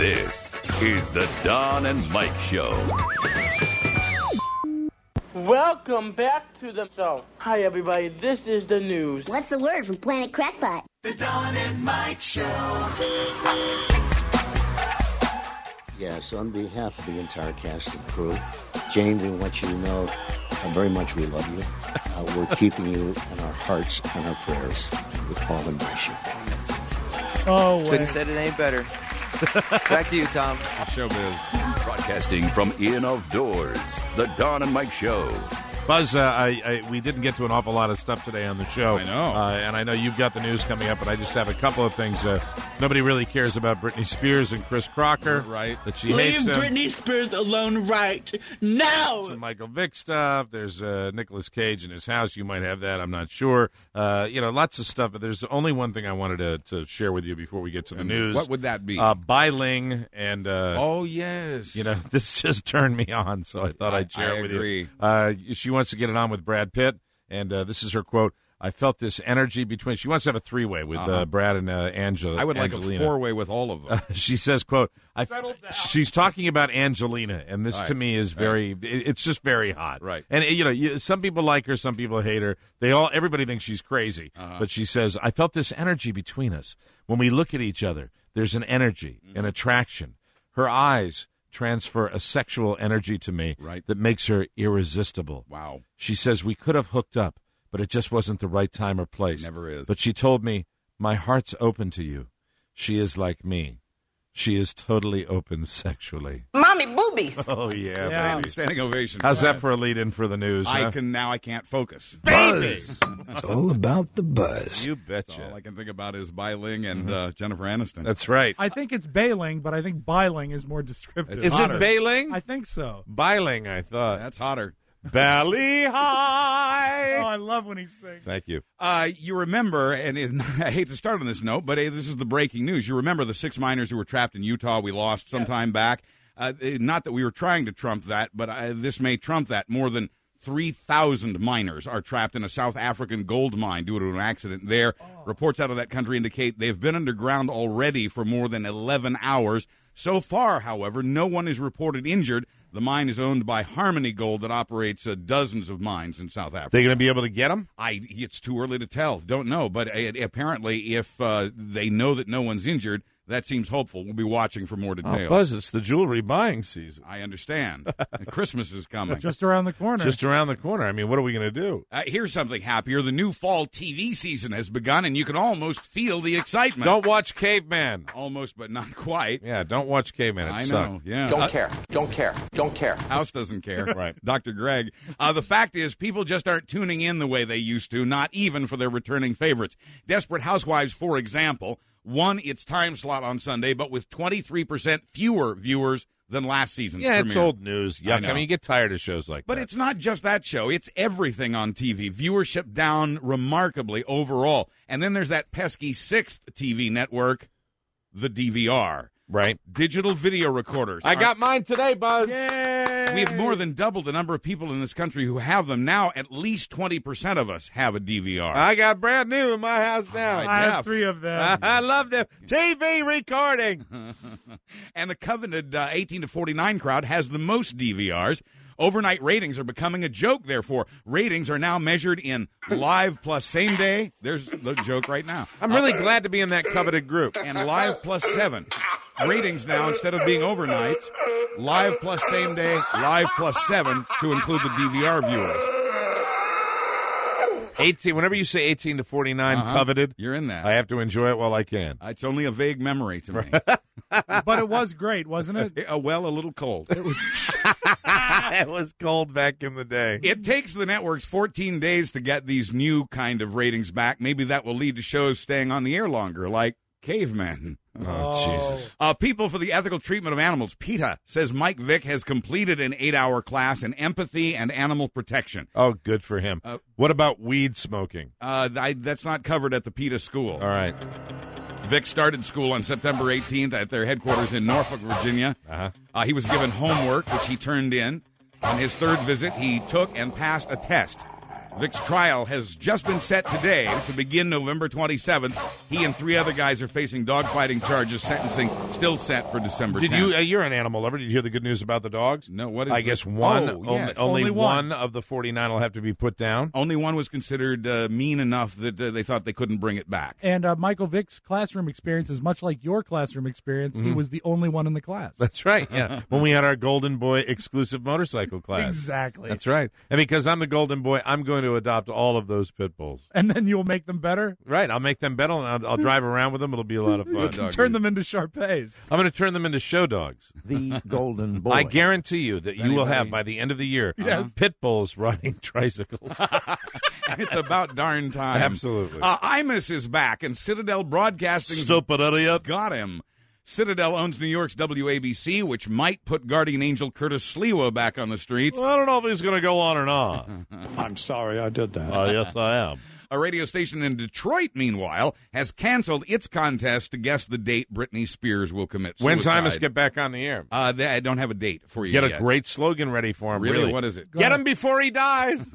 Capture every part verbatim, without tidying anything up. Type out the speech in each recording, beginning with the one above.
This is the Don and Mike Show. Welcome back to the show. Hi, everybody. This is the news. What's the word from Planet Crackpot? The Don and Mike Show. Yes, on behalf of the entire cast and crew, Jane, we want you to know how very much we love you. Uh, we're keeping you in our hearts and our prayers. We all embrace you. Oh, couldn't have said it any better. Back to you, Tom. Showbiz. Broadcasting from in of doors, the Don and Mike Show. Buzz, uh, I, I, we didn't get to an awful lot of stuff today on the show. I know. Uh, and I know you've got the news coming up, but I just have a couple of things. Uh, nobody really cares about Britney Spears and Chris Crocker. Right. That she Leave hates him. Britney Spears alone right now. Some Michael Vick stuff. There's uh, Nicolas Cage in his house. You might have that. I'm not sure. Uh, you know, lots of stuff. But there's only one thing I wanted to, to share with you before we get to the And news. what would that be? Uh, Bai Ling and... Uh, oh, yes. You know, this just turned me on, so I thought I, I'd share I it with agree. you. Uh, she wants to get it on with Brad Pitt, and uh, this is her quote. I felt this energy between... She wants to have a three-way with uh-huh. uh, Brad and uh, Angela. I would Angelina. like a four-way with all of them. Uh, she says, quote, I, she's talking about Angelina, and this right. to me is very... Right. It, it's just very hot. Right. And, you know, you, some people like her, some people hate her. They all, everybody thinks she's crazy. Uh-huh. But she says, I felt this energy between us. When we look at each other, there's an energy, mm-hmm. an attraction. Her eyes transfer a sexual energy to me right. that makes her irresistible. Wow. She says, we could have hooked up, but it just wasn't the right time or place. Never is. But she told me, my heart's open to you. She is like me. She is totally open sexually. Mommy boobies. Oh, yeah, yeah. baby. Standing ovation. How's that for a lead-in for the news? I huh? can now. I can't focus. Baby! It's all about the buzz. You betcha. All I can think about is Bai Ling and mm-hmm. uh, Jennifer Aniston. That's right. I think it's Bailing, but I think Bailing is more descriptive. Is hotter. it Bailing? I think so. Bailing, I thought. That's hotter. Belly high. Oh, I love when he sings. Thank you. Uh, you remember, and it, I hate to start on this note, but hey, this is the breaking news. You remember the six miners who were trapped in Utah we lost some time back? Uh, not that we were trying to trump that, but uh, this may trump that. More than three thousand miners are trapped in a South African gold mine due to an accident there. Oh. Reports out of that country indicate they've been underground already for more than eleven hours. So far, however, no one is reported injured. The mine is owned by Harmony Gold that operates uh, dozens of mines in South Africa. They going to be able to get them? I, it's too early to tell. Don't know. But uh, apparently, if uh, they know that no one's injured, that seems hopeful. We'll be watching for more details. Oh, Buzz, it's the jewelry buying season. I understand. Christmas is coming. Just around the corner. Just around the corner. I mean, what are we going to do? Uh, here's something happier. The new fall T V season has begun, and you can almost feel the excitement. Don't watch Caveman. Almost, but not quite. Yeah, don't watch Caveman. It I sucked. know, yeah. Don't Uh, care. Don't care. Don't care. House doesn't care. Right. Doctor Greg. Uh, the fact is, people just aren't tuning in the way they used to, not even for their returning favorites. Desperate Housewives, for example, won its time slot on Sunday, but with twenty-three percent fewer viewers than last season's Yeah, premiere. it's old news. Yuck. I I, mean, you get tired of shows like But that. it's not just that show. It's everything on T V. Viewership down remarkably overall. And then there's that pesky sixth T V network, the D V R. Right. Digital video recorders. I got mine today, Buzz. Yay! We have more than doubled the number of people in this country who have them. Now, at least twenty percent of us have a D V R. I got brand new in my house now. I have three of them. I love them. T V recording. And the coveted uh, eighteen to forty-nine crowd has the most D V Rs. Overnight ratings are becoming a joke, therefore. Ratings are now measured in live plus same day. There's the joke right now. I'm really uh, glad to be in that coveted group. And live plus seven. Ratings now, instead of being overnights, live plus same day, live plus seven to include the D V R viewers. eighteen. Whenever you say eighteen to forty-nine Uh-huh. coveted, You're in that. I have to enjoy it while I can. It's only a vague memory to me. But it was great, wasn't it? Uh, well, a little cold. It was. It was cold back in the day. It takes the networks fourteen days to get these new kind of ratings back. Maybe that will lead to shows staying on the air longer, like Caveman. Oh, oh. Jesus. Uh, People for the Ethical Treatment of Animals, PETA, says Mike Vick has completed an eight-hour class in empathy and animal protection. Oh, good for him. Uh, what about weed smoking? Uh, I, that's not covered at the PETA school. All right. Vick started school on September eighteenth at their headquarters in Norfolk, Virginia. Uh-huh. Uh, he was given homework, which he turned in. On his third visit, he took and passed a test. Vic's trial has just been set today to begin November twenty-seventh. He and three other guys are facing dogfighting charges. Sentencing still set for December Did tenth. you? Uh, you're an animal lover. Did you hear the good news about the dogs? No, what is I the- guess one. Oh, only yes. only Only one. one. of the forty-nine will have to be put down. Only one was considered uh, mean enough that uh, they thought they couldn't bring it back. And uh, Michael Vick's classroom experience is much like your classroom experience. He was the only one in the class. That's right. Yeah, when we had our Golden Boy exclusive motorcycle class. Exactly. That's right. And because I'm the Golden Boy, I'm going to adopt all of those pit bulls. And then you'll make them better. Right. I'll make them better, and I'll, I'll drive around with them. It'll be a lot of You fun. can turn them into Shar-Peis. I'm going to turn them into show dogs. The Golden Boy. I guarantee you that you will Anybody- have by the end of the year Yes. pit bulls riding tricycles. It's about darn time. Absolutely. Uh, Imus is back, and Citadel Broadcasting Stupid idiot. got him. Citadel owns New York's W A B C, which might put guardian angel Curtis Sliwa back on the streets. Well, I don't know if he's going to go on or not. I'm sorry I did that. Oh, yes, I am. A radio station in Detroit, meanwhile, has canceled its contest to guess the date Britney Spears will commit suicide. When's Imus get back on the air? Uh, they, I don't have a date for you Get a yet. great slogan ready for him. Really? Really? What is it? Get him before he dies.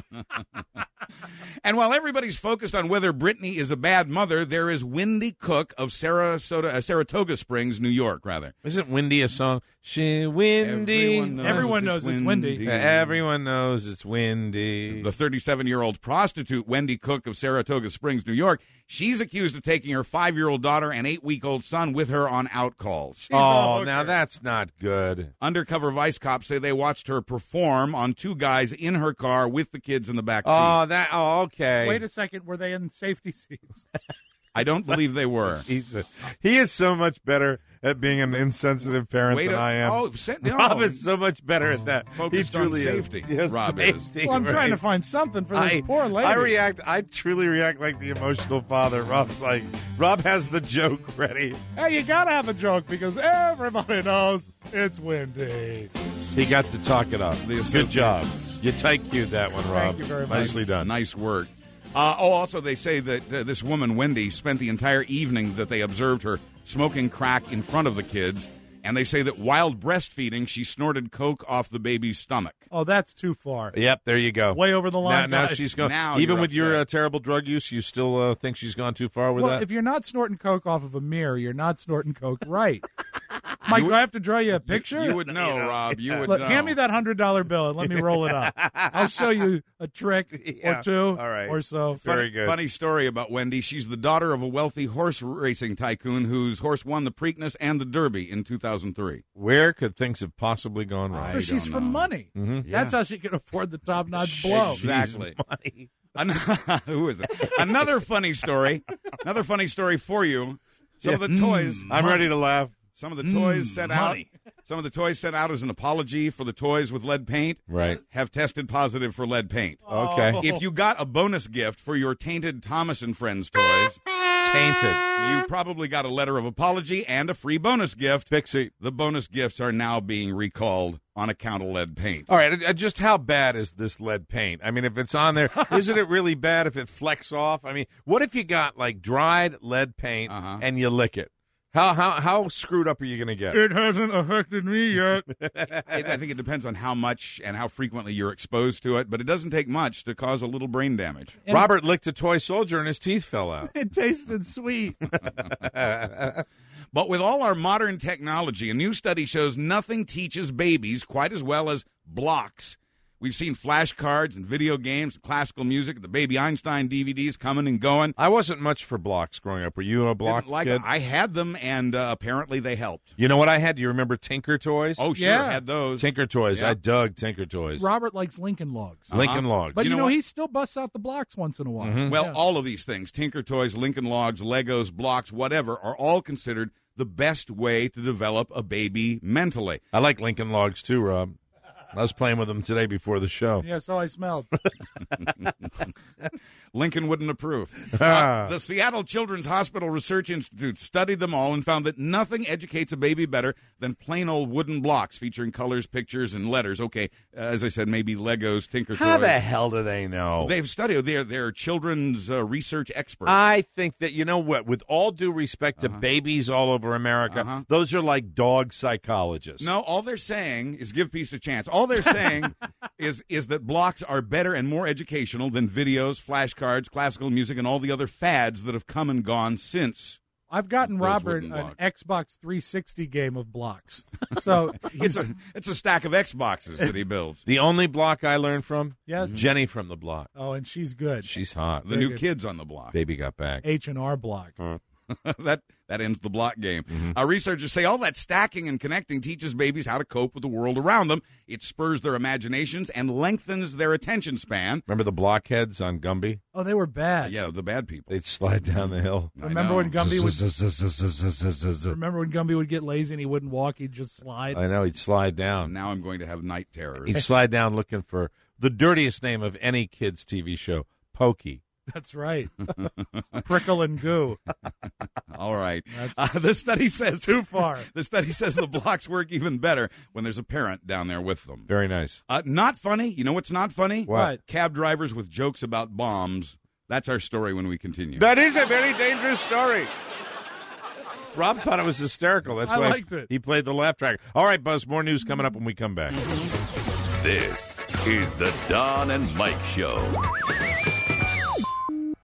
And while everybody's focused on whether Britney is a bad mother, there is Wendy Cook of Sarasota, uh, Saratoga Springs, New York, rather. Isn't Windy a song? She windy. Everyone knows, Everyone knows it's windy. Yeah, everyone knows it's windy. The thirty-seven-year-old prostitute Wendy Cook of Saratoga Springs, New York, she's accused of taking her five-year-old daughter and eight-week-old son with her on out calls. Oh, now that's not good. Undercover Vice cops say they watched her perform on two guys in her car with the kids in the back seat. Oh, that. Oh, okay. Wait a second. Were they in safety seats? I don't believe they were. He's a, he is so much better at being an insensitive parent Wait than a- I am. oh, se- no. Rob is so much better at that. Focused he on truly safety, Is. Yes, Rob is. safety, Well, I'm trying to right. find something for this I, poor lady. I react. I truly react like the emotional father. Rob's like, Rob has the joke ready. Hey, you gotta have a joke because everybody knows it's windy. He got to talk it up. The Good job. associations. You tight cued that one, Rob. Thank you very much. Nicely done. Nice work. Uh, oh, also, they say that uh, this woman, Wendy, spent the entire evening that they observed her smoking crack in front of the kids. And they say that while breastfeeding, she snorted coke off the baby's stomach. Oh, that's too far. Yep, there you go. Way over the line. Now, now guys. she's gone. Now Even you're with your upset. uh, terrible drug use, you still uh, think she's gone too far with Well, that? if you're not snorting coke off of a mirror, you're not snorting coke right. Mike, do I have to draw you a picture? You, you would know, Rob. You would Look, know. hand me that hundred dollar bill and let me roll it up. I'll show you a trick Yeah. or two, All right. or so. Very Funny, good. funny story about Wendy. She's the daughter of a wealthy horse racing tycoon whose horse won the Preakness and the Derby in two thousand three. Where could things have possibly gone wrong? So I she's don't from know. money. Mhm. That's how she can afford the top notch blow. Exactly. Money. An- Who is it? Another funny story. Another funny story for you. Some of the toys. I'm ready to laugh. Some of the toys sent money. out. Some of the toys sent out as an apology for the toys with lead paint. Right. Have tested positive for lead paint. Okay. Oh. If you got a bonus gift for your tainted Thomas and Friends toys, Tainted. you probably got a letter of apology and a free bonus gift. Pixie. The bonus gifts are now being recalled on account of lead paint. All right, uh, just how bad is this lead paint? I mean, if it's on there, isn't it really bad if it flecks off? I mean, what if you got like dried lead paint Uh-huh. and you lick it? How how how screwed up are you going to get? It hasn't affected me yet. I I think it depends on how much and how frequently you're exposed to it, but it doesn't take much to cause a little brain damage. Robert licked a toy soldier and his teeth fell out. It tasted sweet. But with all our modern technology, a new study shows nothing teaches babies quite as well as blocks. We've seen flashcards and video games, and classical music, the Baby Einstein D V Ds coming and going. I wasn't much for blocks growing up. Were you a block Didn't like kid? I had them, and uh, apparently they helped. You know what I had? Do you remember Tinker Toys? Oh, sure, Yeah. had those. Tinker Toys. Yeah. I dug Tinker Toys. Robert likes Lincoln Logs. Lincoln Uh-huh. Logs. But You you, know know, what? he still busts out the blocks once in a while. Mhm. Well, Yeah. all of these things, Tinker Toys, Lincoln Logs, Legos, blocks, whatever, are all considered the best way to develop a baby mentally. I like Lincoln Logs too, Rob. I was playing with them today before the show. Yeah, so I smelled. Lincoln wouldn't approve. Uh, the Seattle Children's Hospital Research Institute studied them all and found that nothing educates a baby better than plain old wooden blocks featuring colors, pictures, and letters. Okay, uh, as I said, maybe Legos, Tinker How Toys. the hell do they know? They've studied. They're, they're children's uh, research experts. I think that, you know what, with all due respect to Uh-huh. babies all over America, Uh-huh. those are like dog psychologists. No, all they're saying is give peace a chance. All they're saying is is that blocks are better and more educational than videos, flashcards, classical music, and all the other fads that have come and gone since. I've gotten Those Robert wooden an blocks. Xbox three sixty game of blocks. So It's a it's a stack of Xboxes that he builds. The only block I learned from? Yes. Jenny from the block. Oh, and she's good. She's hot. The Very new good. kids on the block. Baby got back. H and R Block. that that ends the block game. Mm-hmm. Uh, researchers say all that stacking and connecting teaches babies how to cope with the world around them. It spurs their imaginations and lengthens their attention span. Remember the blockheads on Gumby? Oh, they were bad. Yeah, the bad people. They'd slide down the hill. I Remember know. when Gumby would I remember when Gumby would get lazy and he wouldn't walk, he'd just slide. know, he'd slide down. Now I'm going to have night terrors. He'd slide down looking for the dirtiest name of any kid's T V show, Pokey. That's right. Prickle and goo. All right. That's Uh, the study says too far. The study says the blocks work even better when there's a parent down there with them. Very nice. Uh, not funny. You know what's not funny? What? Cab drivers with jokes about bombs. That's our story when we continue. That is a very dangerous story. Rob thought it was hysterical. That's I why liked it. he played the laugh track. All right, Buzz, more news coming up when we come back. This is the Don and Mike Show.